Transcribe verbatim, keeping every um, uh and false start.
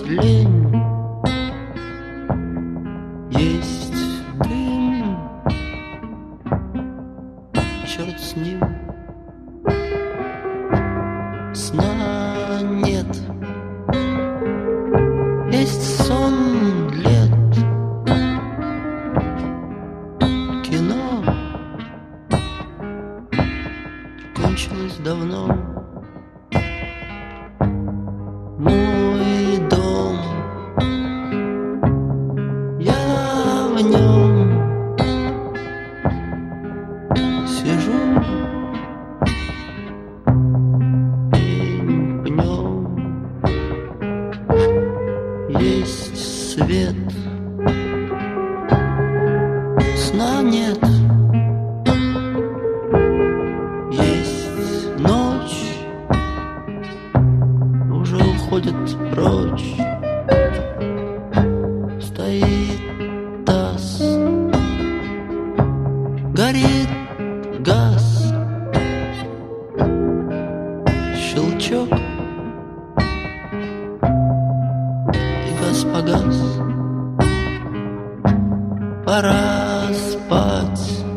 лень, есть дым, черт с ним, сна нет, есть сон лет, кино кончилось давно. Мой дом, я в нем сижу пнем, есть свет, сна нет, есть ночь, уже уходит прочь, стоит таз, горит газ, щелчок, и газ погас. Пора спать.